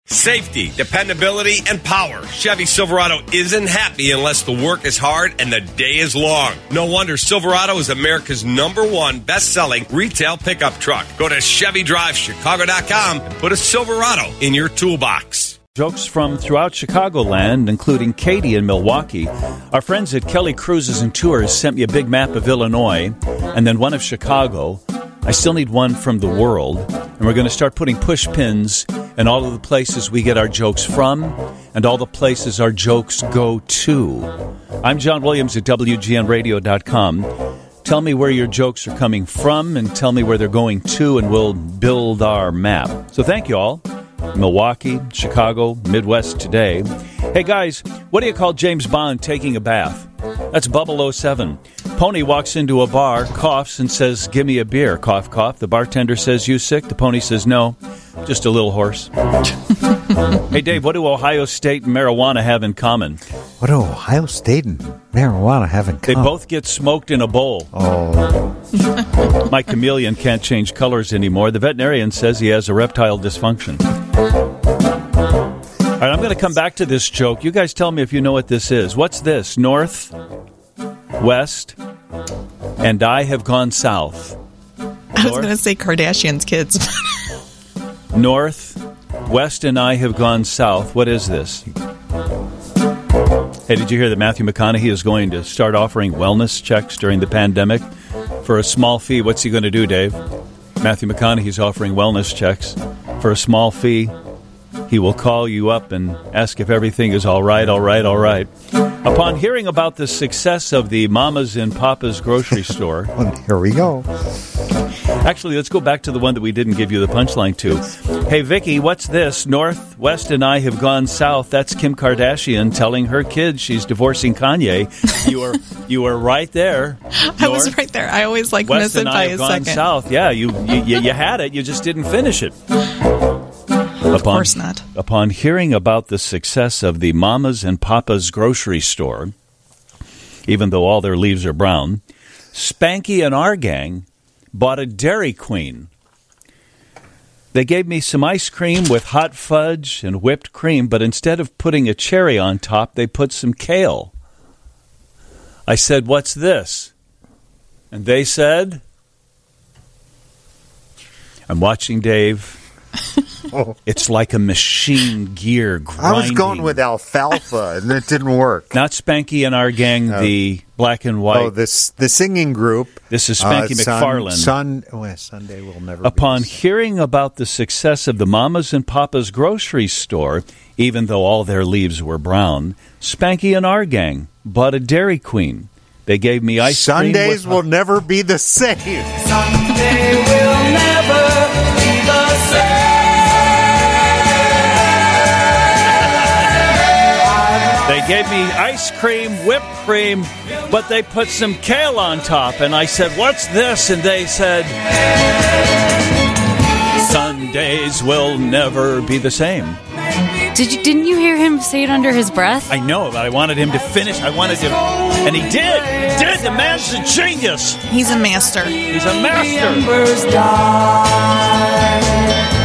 Safety, dependability, and power. Chevy Silverado isn't happy unless the work is hard and the day is long. No wonder Silverado is America's #1 best-selling retail pickup truck. Go to ChevyDriveChicago.com and put a Silverado in your toolbox. Jokes from throughout Chicagoland, including Katie in Milwaukee. Our friends at Kelly Cruises and Tours sent me a big map of Illinois and then one of Chicago. I still need one from the world, and we're going to start putting push pins in all of the places we get our jokes from and all the places our jokes go to. I'm John Williams at WGNradio.com. Tell me where your jokes are coming from and tell me where they're going to, and we'll build our map. So thank you all. Milwaukee, Chicago, Midwest today. Hey guys, what do you call James Bond taking a bath? That's Bubble 07. Pony walks into a bar, coughs, and says, "Give me a beer." Cough, cough. The bartender says, "You sick?" The pony says, "No, just a little hoarse." Hey Dave, what do Ohio State and marijuana have in common? What do Ohio State and marijuana have in common? They both get smoked in a bowl. Oh. My chameleon can't change colors anymore. The veterinarian says he has erectile dysfunction. All right, I'm going to come back to this joke. You guys tell me if you know what this is. What's this? North, west, and I have gone south. I was going to say Kardashian's kids. North, west, and I have gone south. What is this? Hey, did you hear that Matthew McConaughey is going to start offering wellness checks during the pandemic for a small fee? What's he going to do, Dave? Matthew McConaughey's offering wellness checks for a small fee. He will call you up and ask if everything is all right, all right, all right. Upon hearing about the success of the Mama's and Papa's grocery store... Well, here we go. Actually, let's go back to the one that we didn't give you the punchline to. Hey, Vicky, what's this? North, west, and I have gone south. That's Kim Kardashian telling her kids she's divorcing Kanye. You were right there. I was right there. I always miss it by a second. West and I have gone south. Yeah, you had it. You just didn't finish it. Of course not. Upon hearing about the success of the Mama's and Papa's grocery store, even though all their leaves are brown, Spanky and our gang bought a Dairy Queen. They gave me some ice cream with hot fudge and whipped cream, but instead of putting a cherry on top, they put some kale. I said, "What's this?" And they said, I'm watching Dave. It's like a machine gear grinding. I was going with alfalfa, and it didn't work. Not Spanky and our gang, the black and white. Oh, the singing group. This is Spanky McFarlane. Sunday will never Upon be hearing about the success of the Mama's and Papa's grocery store, even though all their leaves were brown, Spanky and our gang bought a Dairy Queen. They gave me ice cream. Sundays will never be the same. Sunday will never be the same. They gave me ice cream, whipped cream, but they put some kale on top. And I said, "What's this?" And they said, "Sundays will never be the same." Didn't you hear him say it under his breath? I know, but I wanted him to finish. And he did. He did. The man's a genius. He's a master. He's a master.